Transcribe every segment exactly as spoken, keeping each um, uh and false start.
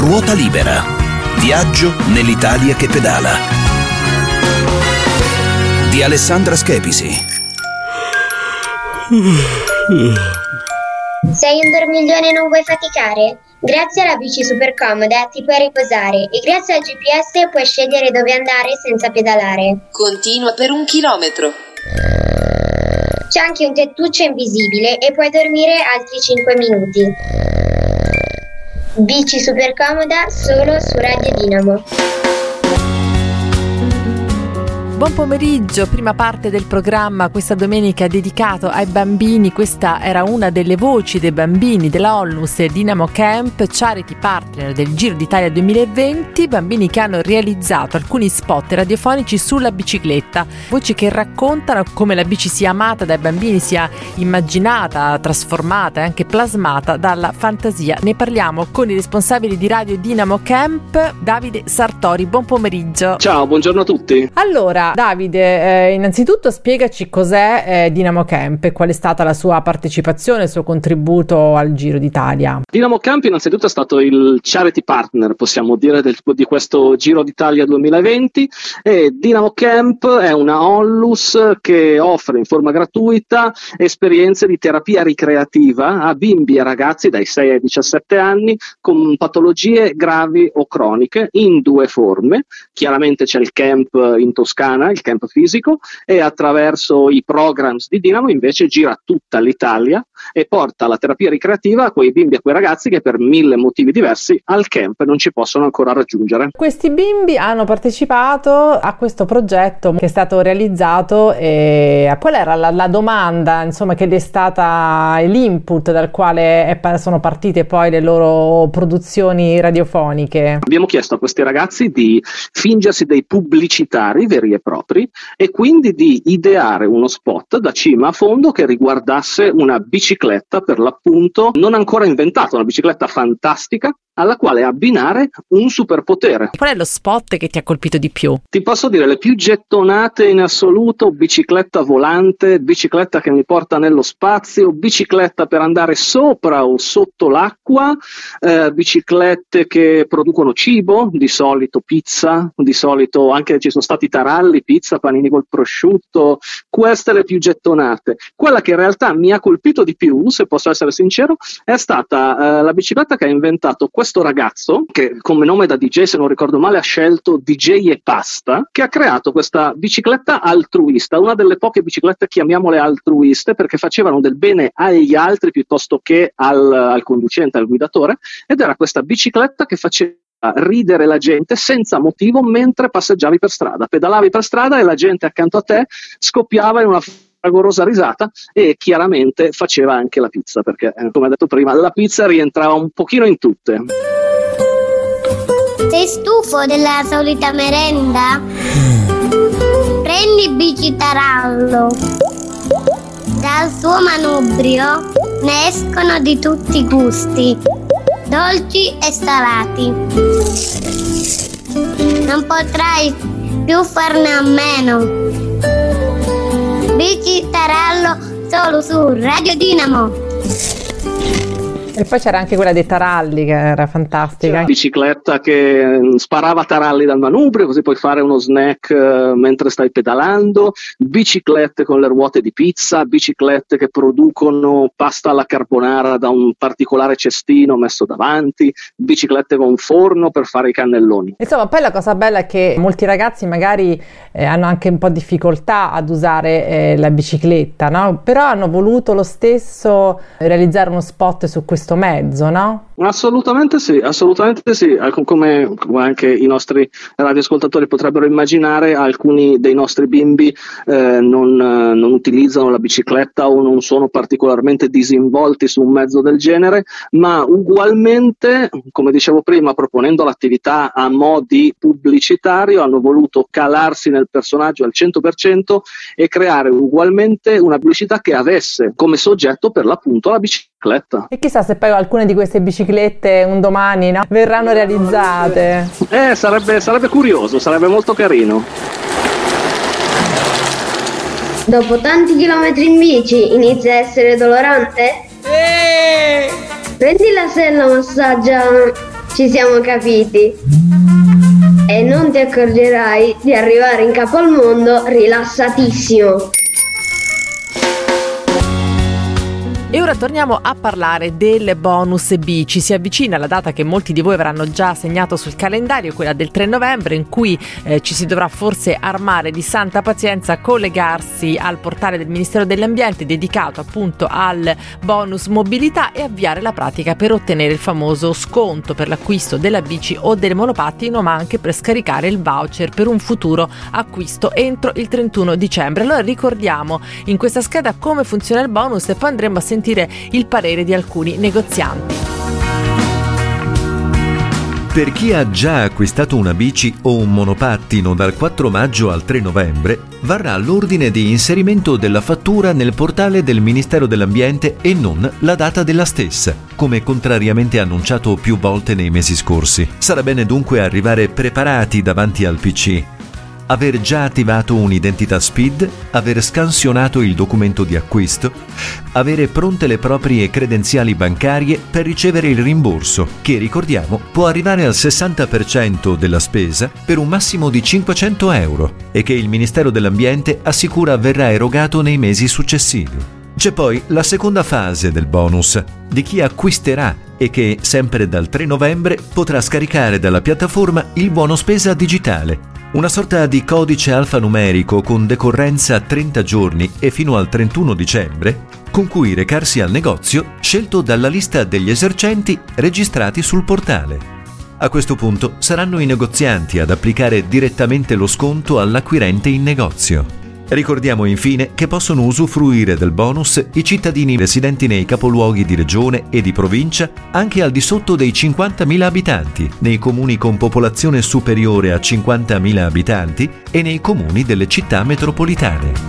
Ruota libera. Viaggio nell'Italia che pedala. Di Alessandra Schepisi. Sei un dormiglione e non vuoi faticare? Grazie alla bici super comoda ti puoi riposare e grazie al G P S puoi scegliere dove andare senza pedalare. Continua per un chilometro. C'è anche un tettuccio invisibile e puoi dormire altri cinque minuti. Bici super comoda solo su Radio Dinamo. Buon pomeriggio, prima parte del programma questa domenica dedicato ai bambini. Questa era una delle voci dei bambini della Onlus Dinamo Camp, charity partner del Giro d'Italia duemilaventi, bambini che hanno realizzato alcuni spot radiofonici sulla bicicletta, voci che raccontano come la bici sia amata dai bambini, sia immaginata, trasformata e anche plasmata dalla fantasia. Ne parliamo con i responsabili di Radio Dinamo Camp, Davide Sartori. Buon pomeriggio. Ciao, buongiorno a tutti. Allora, Davide, eh, innanzitutto spiegaci cos'è eh, Dinamo Camp e qual è stata la sua partecipazione, il suo contributo al Giro d'Italia. Dinamo Camp innanzitutto è stato il charity partner, possiamo dire, del, di questo Giro d'Italia duemilaventi, e Dinamo Camp è una Onlus che offre in forma gratuita esperienze di terapia ricreativa a bimbi e ragazzi dai sei ai diciassette anni con patologie gravi o croniche in due forme. Chiaramente c'è il camp in Toscana, il camp fisico, e attraverso i programs di Dinamo invece gira tutta l'Italia e porta la terapia ricreativa a quei bimbi e a quei ragazzi che per mille motivi diversi al camp non ci possono ancora raggiungere. Questi bimbi hanno partecipato a questo progetto che è stato realizzato, e qual era la, la domanda, insomma, che è stata l'input dal quale è, sono partite poi le loro produzioni radiofoniche? Abbiamo chiesto a questi ragazzi di fingersi dei pubblicitari veri e propri e quindi di ideare uno spot da cima a fondo che riguardasse una bicicletta, per l'appunto non ancora inventata, una bicicletta fantastica alla quale abbinare un superpotere. Qual è lo spot che ti ha colpito di più? Ti posso dire le più gettonate in assoluto: bicicletta volante, bicicletta che mi porta nello spazio, bicicletta per andare sopra o sotto l'acqua, eh, biciclette che producono cibo, di solito pizza, di solito anche ci sono stati taralli, pizza, panini col prosciutto. Queste le più gettonate. Quella che in realtà mi ha colpito di più, se posso essere sincero, è stata eh, la bicicletta che ha inventato questo questo ragazzo, che come nome da D J, se non ricordo male, ha scelto D J e Pasta, che ha creato questa bicicletta altruista, una delle poche biciclette, chiamiamole altruiste, perché facevano del bene agli altri piuttosto che al, al conducente, al guidatore, ed era questa bicicletta che faceva ridere la gente senza motivo mentre passeggiavi per strada, pedalavi per strada e la gente accanto a te scoppiava in una fragorosa risata e chiaramente faceva anche la pizza, perché eh, come ho detto prima la pizza rientrava un pochino in tutte. Sei stufo della solita merenda? Prendi Bici Tarallo. Dal suo manubrio ne escono di tutti i gusti, dolci e salati. Non potrai più farne a meno. Bici Tarallo solo su Radio Dinamo. E poi c'era anche quella dei taralli che era fantastica. C'era bicicletta che sparava taralli dal manubrio, così puoi fare uno snack uh, mentre stai pedalando, biciclette con le ruote di pizza, biciclette che producono pasta alla carbonara da un particolare cestino messo davanti, biciclette con forno per fare i cannelloni. Insomma, poi la cosa bella è che molti ragazzi magari eh, hanno anche un po' difficoltà ad usare eh, la bicicletta, no? Però hanno voluto lo stesso realizzare uno spot su questo mezzo, no? Assolutamente sì, assolutamente sì. Come, come anche i nostri radioascoltatori potrebbero immaginare, alcuni dei nostri bimbi eh, non, non utilizzano la bicicletta o non sono particolarmente disinvolti su un mezzo del genere, ma ugualmente, come dicevo prima, proponendo l'attività a mo' di pubblicitario, hanno voluto calarsi nel personaggio al cento per cento e creare ugualmente una pubblicità che avesse come soggetto per l'appunto la bicicletta. E chissà se poi alcune di queste biciclette un domani, no, verranno realizzate. Eh, sarebbe, sarebbe curioso, sarebbe molto carino. Dopo tanti chilometri in bici inizia a essere dolorante? Eh! Prendi la sella, massaggia Ci siamo capiti. E non ti accorgerai di arrivare in capo al mondo rilassatissimo. E ora torniamo a parlare del bonus bici. Si avvicina la data che molti di voi avranno già segnato sul calendario, quella del tre novembre, in cui eh, ci si dovrà forse armare di santa pazienza, collegarsi al portale del Ministero dell'Ambiente dedicato appunto al bonus mobilità e avviare la pratica per ottenere il famoso sconto per l'acquisto della bici o del monopattino, ma anche per scaricare il voucher per un futuro acquisto entro il trentuno dicembre. Allora ricordiamo in questa scheda come funziona il bonus e poi andremo a sentire il parere di alcuni negozianti. Per chi ha già acquistato una bici o un monopattino dal quattro maggio al tre novembre, varrà l'ordine di inserimento della fattura nel portale del Ministero dell'Ambiente e non la data della stessa, come contrariamente annunciato più volte nei mesi scorsi. Sarà bene dunque arrivare preparati davanti al P C, aver già attivato un'identità S P I D, aver scansionato il documento di acquisto, avere pronte le proprie credenziali bancarie per ricevere il rimborso, che ricordiamo può arrivare al sessanta per cento della spesa per un massimo di cinquecento euro e che il Ministero dell'Ambiente assicura verrà erogato nei mesi successivi. C'è poi la seconda fase del bonus, di chi acquisterà e che, sempre dal tre novembre, potrà scaricare dalla piattaforma il buono spesa digitale, una sorta di codice alfanumerico con decorrenza trenta giorni e fino al trentuno dicembre, con cui recarsi al negozio scelto dalla lista degli esercenti registrati sul portale. A questo punto saranno i negozianti ad applicare direttamente lo sconto all'acquirente in negozio. Ricordiamo infine che possono usufruire del bonus i cittadini residenti nei capoluoghi di regione e di provincia anche al di sotto dei cinquantamila abitanti, nei comuni con popolazione superiore a cinquantamila abitanti e nei comuni delle città metropolitane.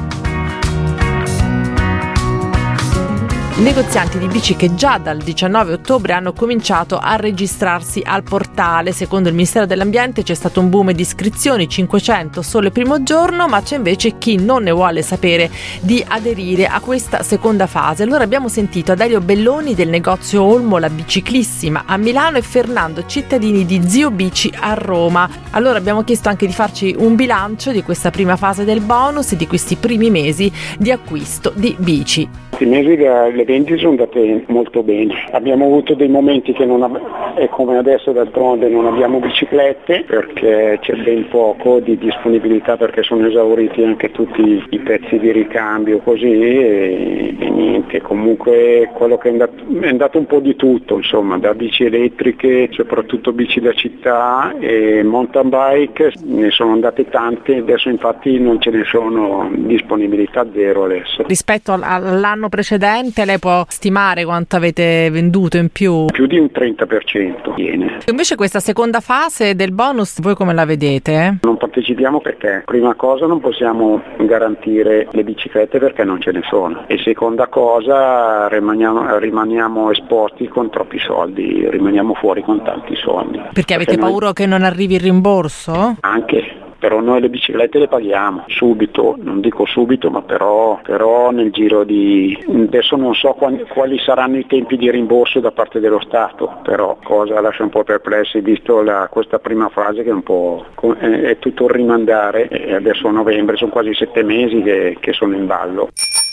Negozianti di bici che già dal diciannove ottobre hanno cominciato a registrarsi al portale. Secondo il Ministero dell'Ambiente c'è stato un boom di iscrizioni, cinquecento solo il primo giorno, ma c'è invece chi non ne vuole sapere di aderire a questa seconda fase. Allora abbiamo sentito Dario Belloni del negozio Olmo La Biciclissima a Milano e Fernando Cittadini di Zio Bici a Roma. Allora abbiamo chiesto anche di farci un bilancio di questa prima fase del bonus e di questi primi mesi di acquisto di bici. I mesi le vendite sono andate molto bene, abbiamo avuto dei momenti che non ab- e come adesso d'altronde non abbiamo biciclette perché c'è ben poco di disponibilità perché sono esauriti anche tutti i pezzi di ricambio così e, e niente, comunque quello che è andato, è andato un po' di tutto, insomma, da bici elettriche, soprattutto bici da città e mountain bike, ne sono andate tante, adesso infatti non ce ne sono, disponibilità zero adesso. Rispetto all'anno precedente lei può stimare quanto avete venduto in più? Più di un trenta per cento viene. Invece questa seconda fase del bonus voi come la vedete? Non partecipiamo perché prima cosa non possiamo garantire le biciclette perché non ce ne sono e seconda cosa rimaniamo, rimaniamo esposti con troppi soldi, rimaniamo fuori con tanti soldi. Perché avete perché paura noi... che non arrivi il rimborso? Anche. Però noi le biciclette le paghiamo subito, non dico subito, ma però, però nel giro di... Adesso non so quali, quali saranno i tempi di rimborso da parte dello Stato, però cosa lascia un po' perplessi visto la, questa prima fase che è un po' è, è tutto un rimandare e adesso a novembre sono quasi sette mesi che, che sono in ballo.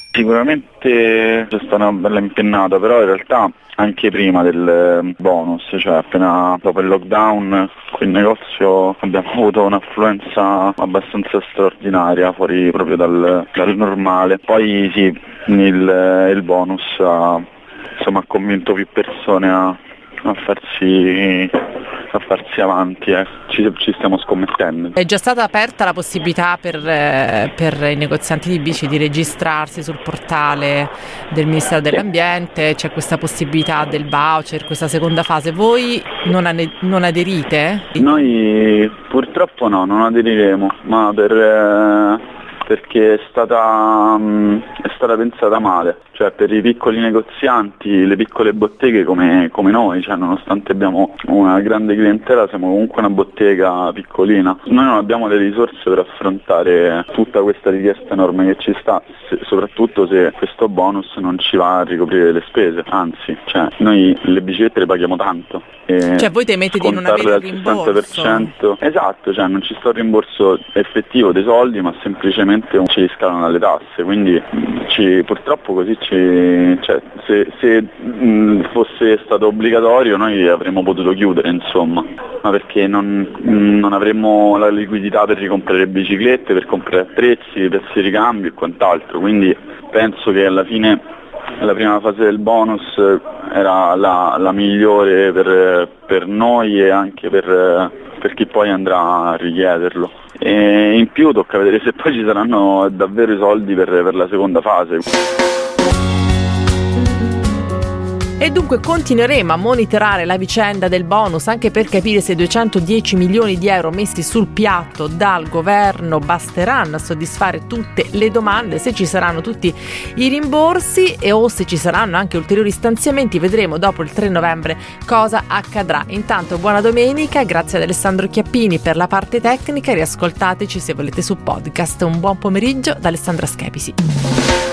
Sicuramente c'è stata una bella impennata, però in realtà anche prima del bonus, cioè appena dopo il lockdown qui in negozio abbiamo avuto un'affluenza abbastanza straordinaria, fuori proprio dal, dal normale. Poi sì, il, il bonus ha, insomma, ha convinto più persone a, a farsi... a farsi avanti, eh. ci, ci stiamo scommettendo. È già stata aperta la possibilità per, eh, per i negozianti di bici di registrarsi sul portale del Ministero dell'Ambiente, c'è questa possibilità del voucher, questa seconda fase. Voi non, ane- non aderite? Noi purtroppo no, non aderiremo, ma per... Eh... perché è stata, mh, è stata stata pensata male, cioè per i piccoli negozianti, le piccole botteghe come, come noi, cioè nonostante abbiamo una grande clientela siamo comunque una bottega piccolina, noi non abbiamo le risorse per affrontare tutta questa richiesta enorme che ci sta, se, soprattutto se questo bonus non ci va a ricoprire le spese, anzi, cioè noi le biciclette le paghiamo tanto. E cioè voi temete di non avere il rimborso? sessanta per cento, esatto, cioè non ci sta il rimborso effettivo dei soldi, ma semplicemente ci riscalano le tasse, quindi ci, purtroppo così ci, cioè, se, se mh, fosse stato obbligatorio noi avremmo potuto chiudere, insomma, ma perché non, non avremmo la liquidità per ricomprare biciclette, per comprare attrezzi, pezzi di ricambio e quant'altro, quindi penso che alla fine la prima fase del bonus era la, la migliore per, per noi e anche per, per chi poi andrà a richiederlo. E in più tocca vedere se poi ci saranno davvero i soldi per, per la seconda fase. E dunque continueremo a monitorare la vicenda del bonus anche per capire se duecentodieci milioni di euro messi sul piatto dal governo basteranno a soddisfare tutte le domande, se ci saranno tutti i rimborsi e o se ci saranno anche ulteriori stanziamenti. Vedremo dopo il tre novembre cosa accadrà. Intanto buona domenica, grazie ad Alessandro Chiappini per la parte tecnica, riascoltateci se volete su podcast. Un buon pomeriggio da Alessandra Schepisi.